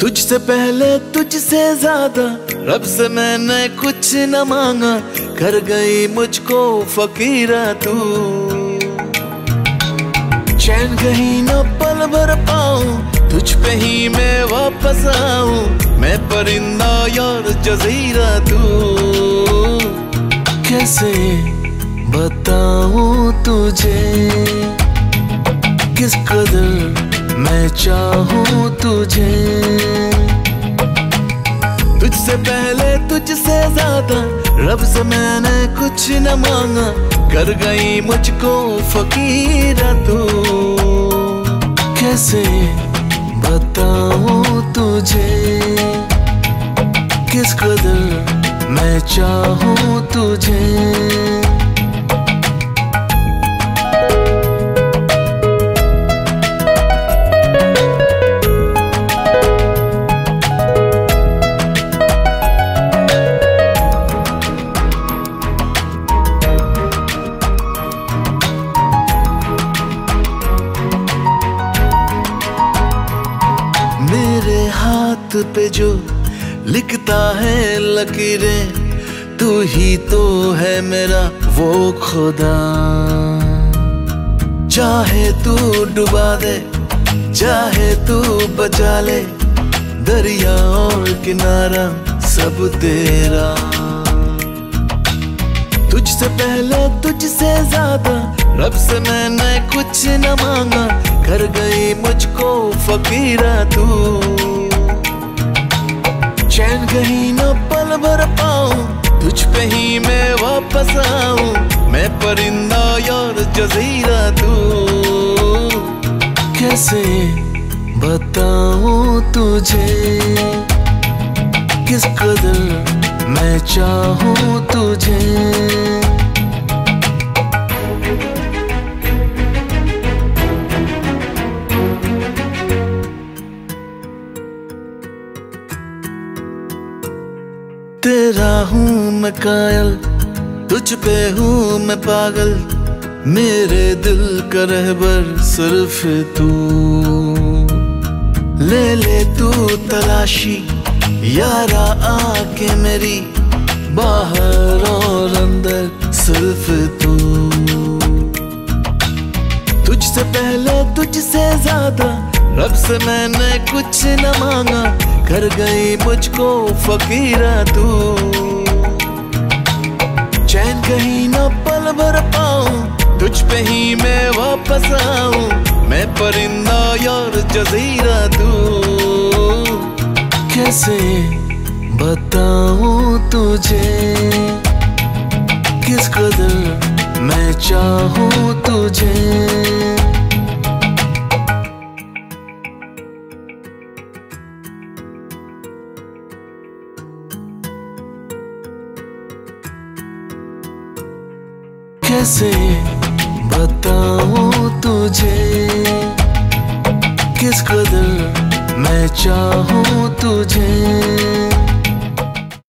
तुझसे पहले तुझसे ज्यादा रब से मैंने कुछ न मांगा, कर गई मुझको फकीरा तू। चैन कहीं न पल भर पाऊं, तुझ पे ही मैं वापस आऊं, मैं परिंदा यार जजीरा तू। कैसे बताऊं तुझे किस कदर मैं चाहूं तुझे। तुझसे पहले तुझसे ज्यादा रब से मैंने कुछ न मांगा, कर गई मुझको फकीरा तू। कैसे बताऊं तुझे किस कदर मैं चाहूं तुझे। मेरे हाथ पे जो लिखता है लकीरें, तू ही तो है मेरा वो खुदा। चाहे तू डुबा दे, चाहे तू बचा ले, दरिया और किनारा सब तेरा। तुझसे पहले तुझसे ज्यादा रब से मैंने कुछ न मांगा, कर गई मुझको फकीरा तू। चैन कहीं न पल भर पाऊं, तुझ पे ही मैं वापस आऊं, मैं परिंदा यार जजीरा तू। कैसे बताऊं तुझे किस कदर मैं चाहूं तुझे। तेरा हूँ मैं कायल, तुझ पे हूँ मैं पागल, मेरे दिल का रहबर सिर्फ तू। ले ले तू तलाशी यारा आके मेरी, बाहर और अंदर सिर्फ तू। तुझसे पहले तुझसे ज्यादा रब से मैंने कुछ न मांगा, कर गई मुझको फकीरा तू। चैन कहीं न पल भर पाऊं, तुझ पे ही मैं वापस आऊं, मैं परिंदा यार जजीरा तू। कैसे बताऊं तुझे किस कदर मैं चाहूं तुझे। कैसे बताऊं तुझे किस कदर मैं चाहूं तुझे।